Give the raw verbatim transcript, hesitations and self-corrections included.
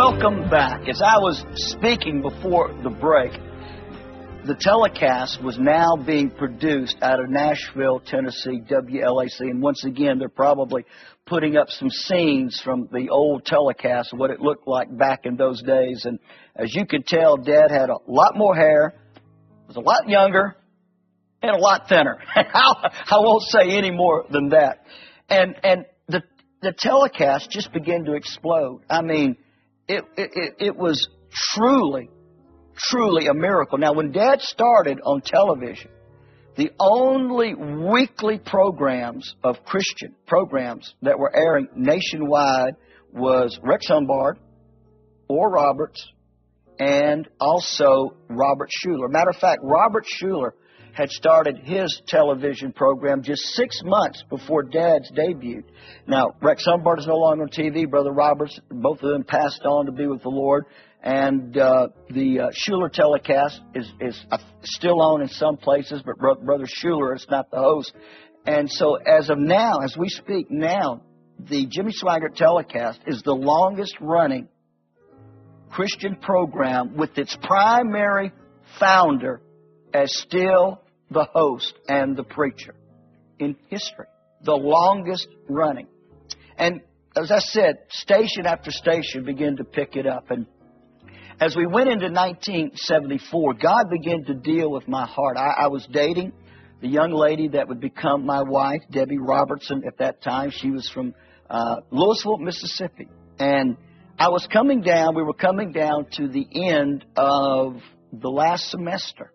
Welcome back. As I was speaking before the break, the telecast was now being produced out of Nashville, Tennessee, W L A C. And once again, they're probably putting up some scenes from the old telecast, what it looked like back in those days. And as you could tell, Dad had a lot more hair, was a lot younger, and a lot thinner. I, I won't say any more than that. And and the the telecast just began to explode. I mean, it it, it was truly, truly a miracle. Now, when Dad started on television, the only weekly programs of Christian programs that were airing nationwide was Rex Humbard, Oral Roberts, and also Robert Schuller. Matter of fact, Robert Schuller had started his television program just six months before Dad's debut. Now, Rex Humbard is no longer on T V. Brother Roberts, both of them passed on to be with the Lord. And uh, the uh, Schuller telecast is, is uh, still on in some places, but Bro- Brother Schuller is not the host. And so as of now, as we speak now, the Jimmy Swaggart telecast is the longest running Christian program with its primary founder as still the host and the preacher in history. The longest running. And as I said, station after station began to pick it up. And as we went into nineteen seventy-four, God began to deal with my heart. I, I was dating the young lady that would become my wife, Debbie Robertson, at that time. She was from uh, Louisville, Mississippi. And I was coming down, we were coming down to the end of the last semester.